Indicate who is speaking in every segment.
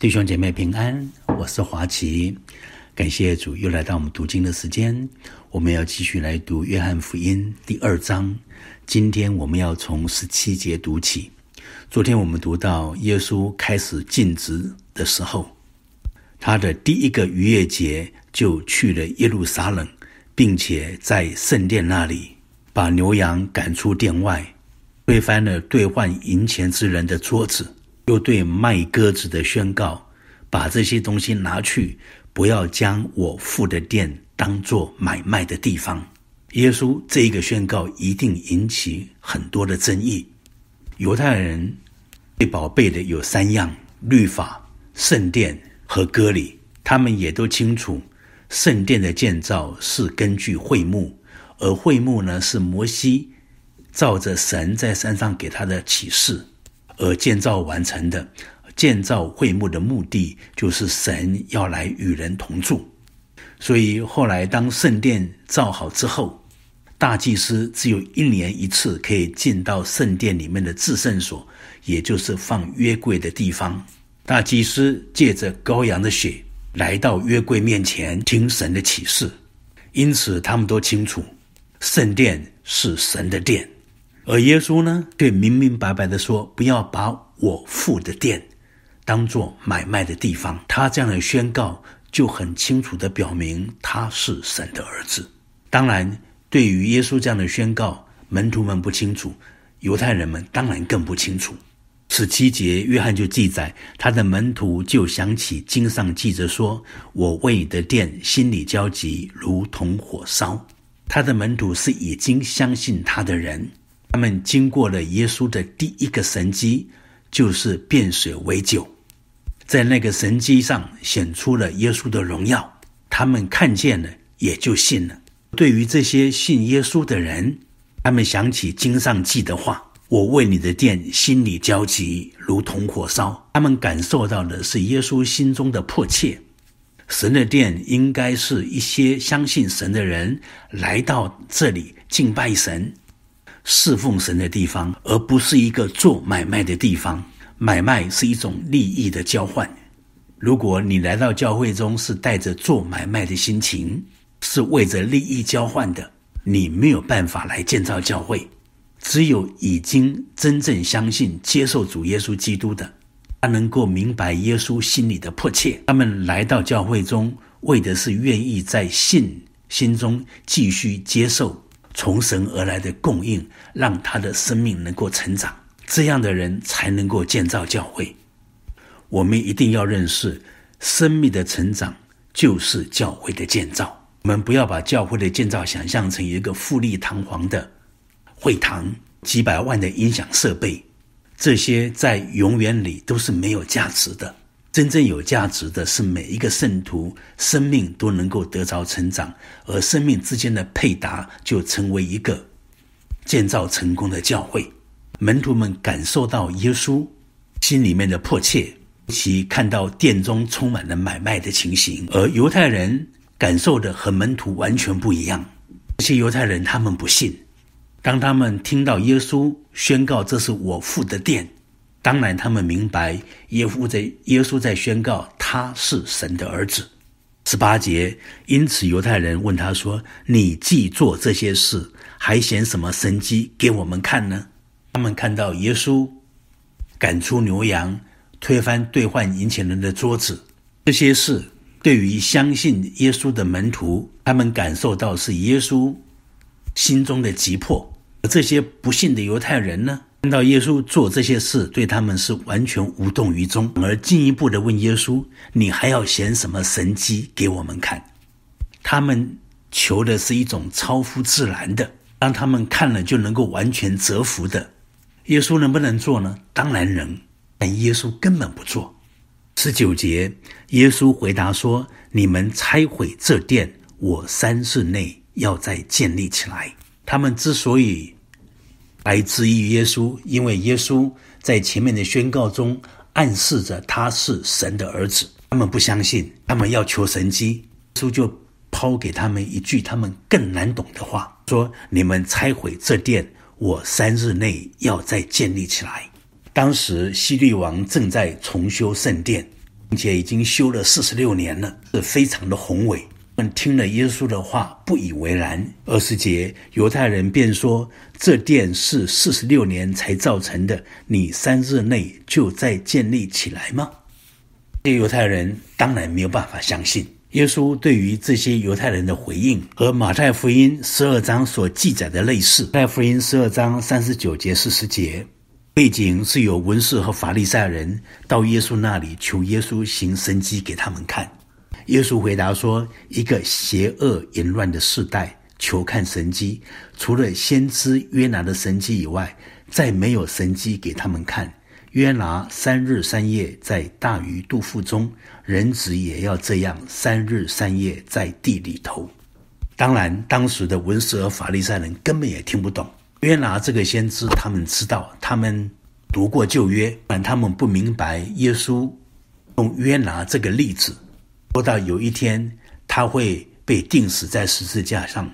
Speaker 1: 弟兄姐妹平安，我是华奇。感谢主又来到我们读经的时间，我们要继续来读约翰福音第2章。今天我们要从17节读起。昨天我们读到耶稣开始尽职的时候，他的第一个逾越节就去了耶路撒冷，并且在圣殿那里把牛羊赶出殿外，推翻了兑换银钱之人的桌子，又对卖鸽子的宣告，把这些东西拿去，不要将我父的殿当作买卖的地方。耶稣这一个宣告一定引起很多的争议。犹太人最宝贝的有3样：律法、圣殿和割礼。他们也都清楚，圣殿的建造是根据会幕，而会幕呢，是摩西照着神在山上给他的启示而建造完成的。建造会幕的目的就是神要来与人同住。所以后来当圣殿造好之后，大祭司只有1年1次可以进到圣殿里面的至圣所，也就是放约柜的地方。大祭司借着羔羊的血来到约柜面前听神的启示，因此他们都清楚圣殿是神的殿。而耶稣呢，却明明白白地说，不要把我父的殿当作买卖的地方。他这样的宣告就很清楚地表明他是神的儿子。当然，对于耶稣这样的宣告，门徒们不清楚，犹太人们当然更不清楚。17节约翰就记载，他的门徒就想起经上记着说，我为你的殿心里焦急，如同火烧。他的门徒是已经相信他的人，他们经过了耶稣的第一个神迹，就是变水为酒。在那个神迹上显出了耶稣的荣耀，他们看见了也就信了。对于这些信耶稣的人，他们想起经上记的话，我为你的殿心里焦急，如同火烧。他们感受到的是耶稣心中的迫切。神的殿应该是一些相信神的人来到这里敬拜神、侍奉神的地方，而不是一个做买卖的地方。买卖是一种利益的交换。如果你来到教会中是带着做买卖的心情，是为着利益交换的，你没有办法来建造教会。只有已经真正相信接受主耶稣基督的，他能够明白耶稣心里的迫切。他们来到教会中，为的是愿意在心中继续接受从神而来的供应，让他的生命能够成长。这样的人才能够建造教会。我们一定要认识，生命的成长就是教会的建造。我们不要把教会的建造想象成一个富丽堂皇的会堂，几百万的音响设备，这些在永远里都是没有价值的。真正有价值的是每一个圣徒生命都能够得着成长，而生命之间的配搭就成为一个建造成功的教会。门徒们感受到耶稣心里面的迫切，尤其看到殿中充满了买卖的情形，而犹太人感受的和门徒完全不一样。这些犹太人他们不信，当他们听到耶稣宣告这是我父的殿，当然他们明白耶稣在宣告他是神的儿子。18节，因此犹太人问他说，你既做这些事，还显什么神迹给我们看呢？他们看到耶稣赶出牛羊，推翻兑换银钱人的桌子，这些事对于相信耶稣的门徒，他们感受到是耶稣心中的急迫。而这些不信的犹太人呢，看到耶稣做这些事，对他们是完全无动于衷，而进一步的问耶稣，你还要显什么神迹给我们看？他们求的是一种超乎自然的，让他们看了就能够完全折服的。耶稣能不能做呢？当然能，但耶稣根本不做。19节，耶稣回答说，你们拆毁这殿，我3日内要再建立起来。他们之所以来质疑耶稣，因为耶稣在前面的宣告中暗示着他是神的儿子，他们不相信，他们要求神迹。耶稣就抛给他们一句他们更难懂的话，说，你们拆毁这殿，我3日内要再建立起来。当时希律王正在重修圣殿， 并且已经修了46年了，是非常的宏伟。他们听了耶稣的话不以为然。20节，犹太人便说，这殿是46年才造成的，你3日内就再建立起来吗？这些犹太人当然没有办法相信。耶稣对于这些犹太人的回应和马太福音12章所记载的类似。马太福音12章39节40节，背景是有文士和法利赛人到耶稣那里求耶稣行神迹给他们看。耶稣回答说，一个邪恶淫乱的世代求看神迹，除了先知约拿的神迹以外，再没有神迹给他们看。约拿3日3夜在大鱼肚腹中，人子也要这样3日3夜在地里头。当然当时的文士和法利赛人根本也听不懂约拿这个先知，他们知道，他们读过旧约，但他们不明白耶稣用约拿这个例子说到有一天他会被钉死在十字架上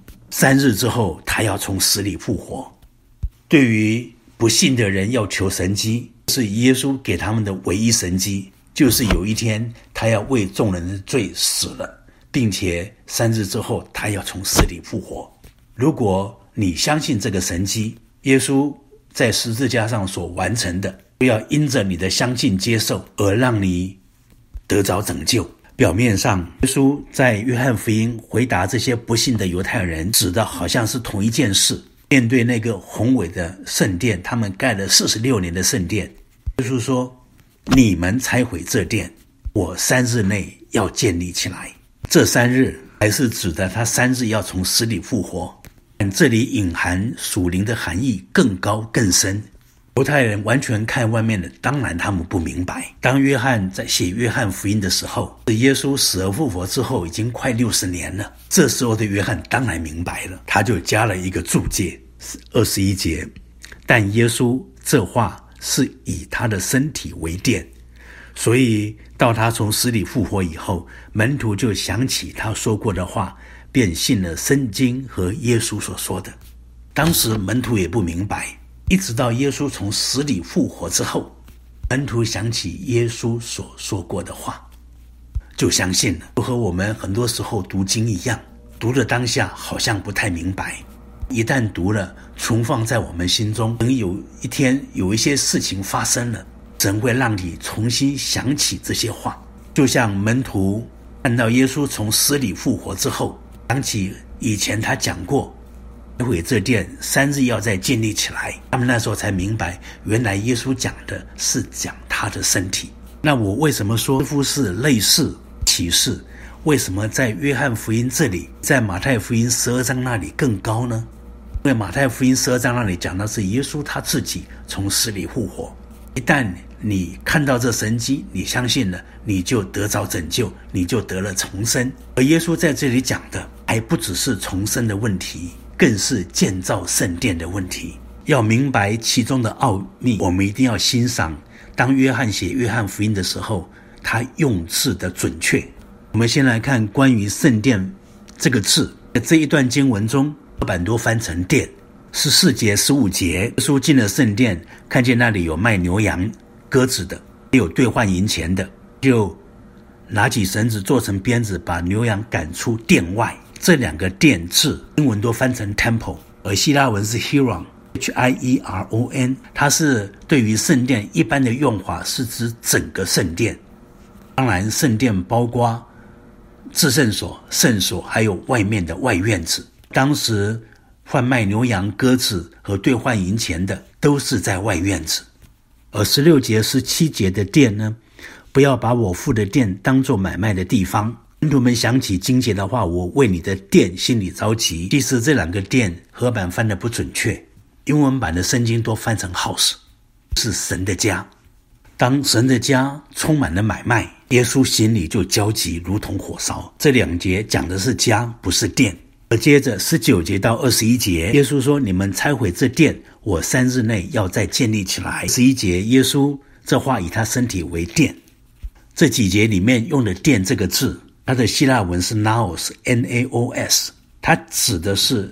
Speaker 1: ，3日之后他要从死里复活。对于不信的人要求神迹，是耶稣给他们的唯一神迹，就是有一天他要为众人的罪死了，并且3日之后他要从死里复活。如果你相信这个神迹，耶稣在十字架上所完成的，不要因着你的相信接受而让你得着拯救。表面上耶稣在约翰福音回答这些不信的犹太人，指的好像是同一件事。面对那个宏伟的圣殿，他们盖了46年的圣殿，耶稣说，你们拆毁这殿，我3日内要建立起来。这3日还是指的他3日要从死里复活，但这里隐含属灵的含义更高更深。犹太人完全看外面的，当然他们不明白。当约翰在写约翰福音的时候，是耶稣死而复活之后已经快60年了。这时候的约翰当然明白了，他就加了一个注解，21节，但耶稣这话是以他的身体为殿，所以到他从死里复活以后，门徒就想起他说过的话，便信了圣经和耶稣所说的。当时门徒也不明白，一直到耶稣从死里复活之后，门徒想起耶稣所说过的话，就相信了。就和我们很多时候读经一样，读的当下好像不太明白，一旦读了，存放在我们心中，等有一天有一些事情发生了，神会让你重新想起这些话。就像门徒看到耶稣从死里复活之后，想起以前他讲过，拆毁这殿3日要再建立起来，他们那时候才明白，原来耶稣讲的是讲他的身体。那我为什么说似乎是类似启示？为什么在约翰福音这里，在马太福音12章那里更高呢？因为马太福音12章那里讲的是耶稣他自己从死里复活，一旦你看到这神迹，你相信了，你就得着拯救，你就得了重生。而耶稣在这里讲的还不只是重生的问题，更是建造圣殿的问题。要明白其中的奥秘，我们一定要欣赏当约翰写约翰福音的时候，他用字的准确。我们先来看关于圣殿这个字，在这一段经文中，多半都翻成殿。14节15节，耶稣进了圣殿，看见那里有卖牛羊鸽子的，也有兑换银钱的，就拿起绳子做成鞭子，把牛羊赶出殿外。这2个殿字英文都翻成 temple， 而希腊文是 hieron， H-I-E-R-O-N， 它是对于圣殿一般的用法，是指整个圣殿。当然圣殿包括至圣所、圣所，还有外面的外院子。当时贩卖牛羊鸽子和兑换银钱的都是在外院子。而16节17节的殿呢，不要把我父的殿当作买卖的地方。门徒们想起经节的话，我为你的殿心里着急。其实这2个殿合版翻得不准确，英文版的圣经都翻成 house， 是神的家。当神的家充满了买卖，耶稣心里就焦急，如同火烧。这2节讲的是家，不是殿。而接着19节到21节，耶稣说，你们拆毁这殿，我3日内要再建立起来。11节，耶稣这话以他身体为殿。这几节里面用的殿这个字，它的希腊文是 naos， N-A-O-S， 它指的是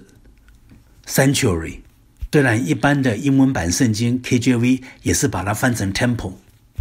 Speaker 1: sanctuary。虽然一般的英文版圣经 KJV 也是把它翻成 temple，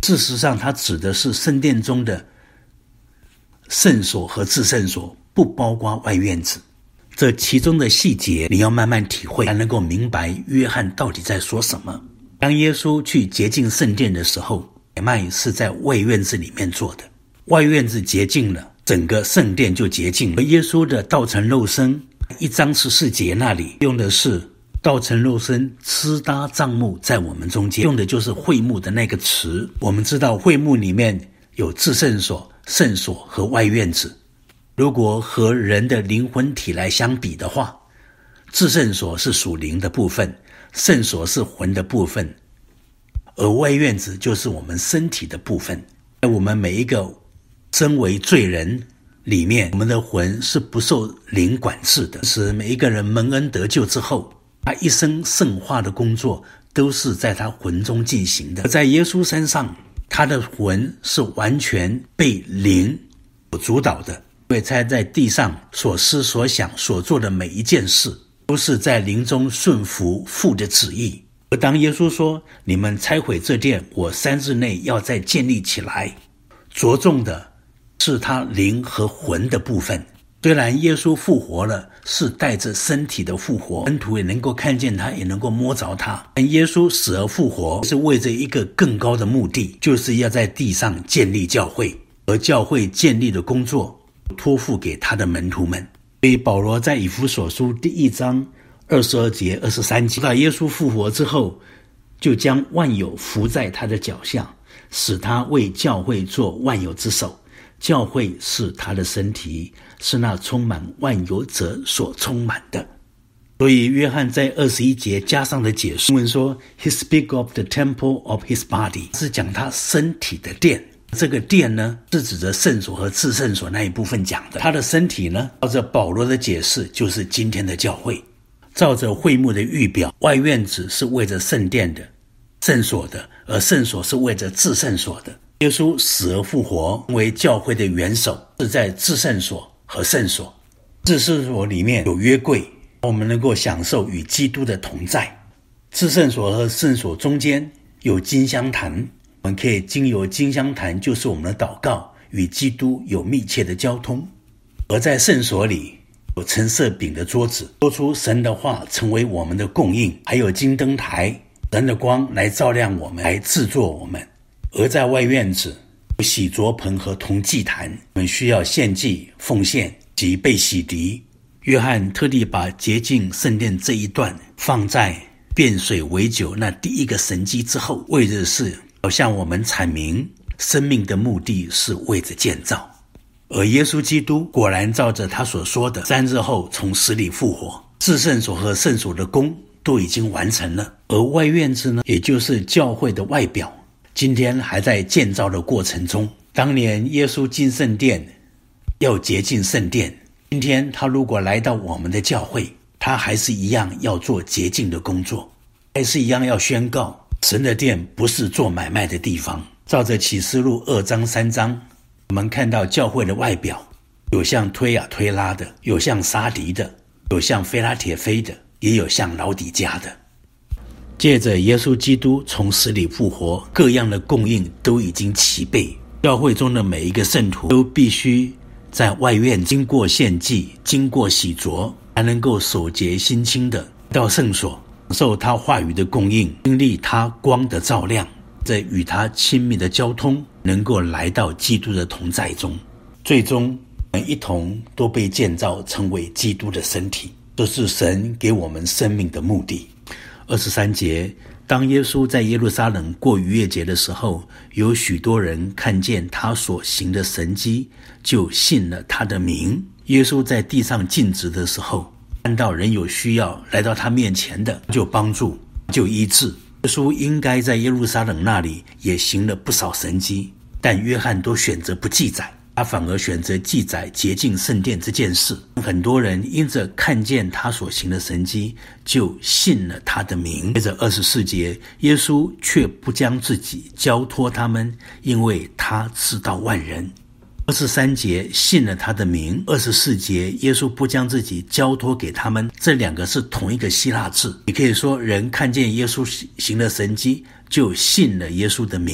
Speaker 1: 事实上它指的是圣殿中的圣所和至圣所，不包括外院子。这其中的细节你要慢慢体会，才能够明白约翰到底在说什么。当耶稣去洁净圣殿的时候，买卖是在外院子里面做的，外院子洁净了，整个圣殿就洁净了。而耶稣的道成肉身1章14节那里用的是道成肉身支搭帐幕在我们中间，用的就是会幕的那个词。我们知道会幕里面有至圣所、圣所和外院子，如果和人的灵魂体来相比的话，至圣所是属灵的部分，圣所是魂的部分，而外院子就是我们身体的部分。在我们每一个身为罪人里面，我们的魂是不受灵管制的，使每一个人蒙恩得救之后，他一生圣化的工作都是在他魂中进行的。而在耶稣身上，他的魂是完全被灵所主导的，因为他在地上所思所想所做的每一件事都是在灵中顺服父的旨意。而当耶稣说你们拆毁这殿，我3日内要再建立起来，着重的是他灵和魂的部分。虽然耶稣复活了，是带着身体的复活，门徒也能够看见他，也能够摸着他，但耶稣死而复活是为着一个更高的目的，就是要在地上建立教会，而教会建立的工作托付给他的门徒们。所以保罗在以弗所书第1章22节23节，到耶稣复活之后，就将万有伏在他的脚下，使他为教会做万有之首。教会是他的身体，是那充满万有者所充满的。所以约翰在21节加上的解释文说 He speak of the temple of his body， 是讲他身体的殿。这个殿呢，是指着圣所和至圣所那一部分讲的。他的身体呢，照着保罗的解释，就是今天的教会。照着会幕的预表，外院子是为着圣殿的、圣所的，而圣所是为着至圣所的。耶稣死而复活，为教会的元首，是在至圣所和圣所。至圣所里面有约柜，我们能够享受与基督的同在。至圣所和圣所中间有金香坛，我们可以经由金香坛，就是我们的祷告，与基督有密切的交通。而在圣所里有陈设饼的桌子，说出神的话成为我们的供应，还有金灯台，神的光来照亮我们，来制作我们。而在外院子有洗濯盆和铜祭坛，我们需要献祭、奉献及被洗涤。约翰特地把洁净圣殿这一段放在变水为酒那第一个神迹之后，为的是要向我们阐明生命的目的是为着建造。而耶稣基督果然照着他所说的，3日后从死里复活，至圣所和圣所的工都已经完成了。而外院子呢，也就是教会的外表，今天还在建造的过程中。当年耶稣进圣殿要洁净圣殿，今天他如果来到我们的教会，他还是一样要做洁净的工作，还是一样要宣告神的殿不是做买卖的地方。照着启示录2章3章，我们看到教会的外表，有像推雅推拉的，有像撒狄的，有像菲拉铁菲的，也有像老底嘉的。借着耶稣基督从死里复活，各样的供应都已经齐备。教会中的每一个圣徒都必须在外院经过献祭，经过洗濯，才能够守洁心清的到圣所，受他话语的供应，经历他光的照亮，在与他亲密的交通，能够来到基督的同在中。最终我们一同都被建造成为基督的身体，这是神给我们生命的目的。23节，当耶稣在耶路撒冷过逾越节的时候，有许多人看见他所行的神迹，就信了他的名。耶稣在地上尽职的时候，看到人有需要来到他面前的，就帮助，就医治。耶稣应该在耶路撒冷那里也行了不少神迹，但约翰都选择不记载，他反而选择记载洁净圣殿这件事。很多人因着看见他所行的神迹，就信了他的名。接着24节，耶稣却不将自己交托他们，因为他知道万人。23节，信了他的名。24节，耶稣不将自己交托给他们，这两个是同一个希腊字。你可以说人看见耶稣行了神迹，就信了耶稣的名。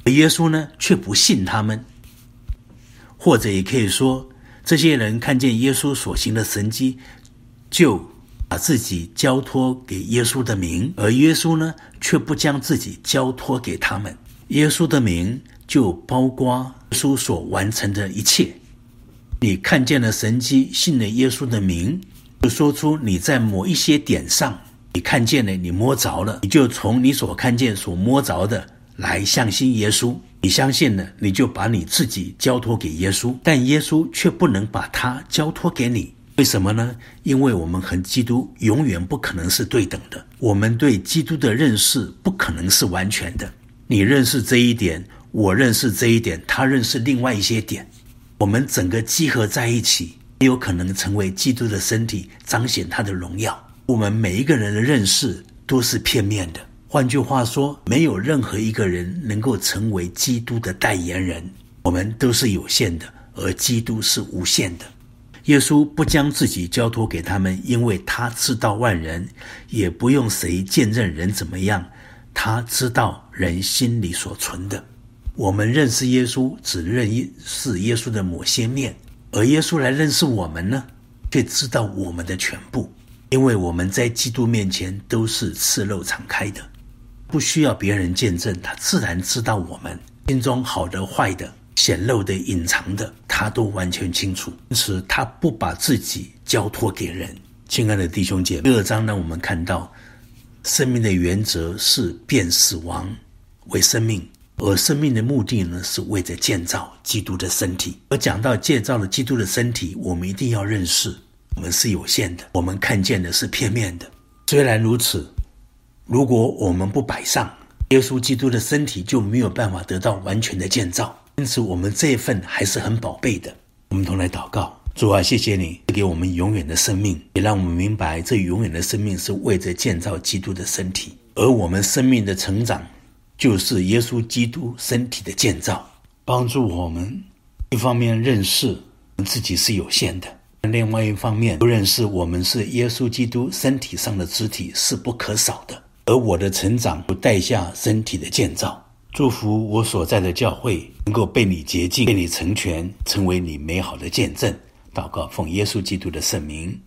Speaker 1: 而耶稣呢，却不信他们。或者也可以说，这些人看见耶稣所行的神迹，就把自己交托给耶稣的名，而耶稣呢，却不将自己交托给他们。耶稣的名就包括耶稣所完成的一切。你看见了神迹，信了耶稣的名，就说出你在某一些点上，你看见了，你摸着了，你就从你所看见所摸着的来相信耶稣。你相信了，你就把你自己交托给耶稣，但耶稣却不能把他交托给你。为什么呢？因为我们和基督永远不可能是对等的，我们对基督的认识不可能是完全的。你认识这一点，我认识这一点，他认识另外一些点，我们整个集合在一起，也有可能成为基督的身体，彰显他的荣耀。我们每一个人的认识都是片面的，换句话说，没有任何一个人能够成为基督的代言人。我们都是有限的，而基督是无限的。耶稣不将自己交托给他们，因为他知道万人，也不用谁见证人怎么样，他知道人心里所存的。我们认识耶稣，只认识耶稣的某些面，而耶稣来认识我们呢，却知道我们的全部，因为我们在基督面前都是赤露敞开的，不需要别人见证，他自然知道我们心中好的坏的，显露的隐藏的，他都完全清楚，因此他不把自己交托给人。亲爱的弟兄姐妹，第2章让我们看到生命的原则是变死亡为生命，而生命的目的呢，是为着建造基督的身体。而讲到建造了基督的身体，我们一定要认识我们是有限的，我们看见的是片面的。虽然如此，如果我们不摆上耶稣基督的身体，就没有办法得到完全的建造，因此我们这一份还是很宝贝的。我们同来祷告。主啊，谢谢你给我们永远的生命，也让我们明白这永远的生命是为着建造基督的身体，而我们生命的成长就是耶稣基督身体的建造，帮助我们一方面认识我们自己是有限的，另外一方面又认识我们是耶稣基督身体上的肢体，是不可少的，而我的成长不带下身体的建造。祝福我所在的教会能够被你洁净，被你成全，成为你美好的见证。祷告奉耶稣基督的圣名。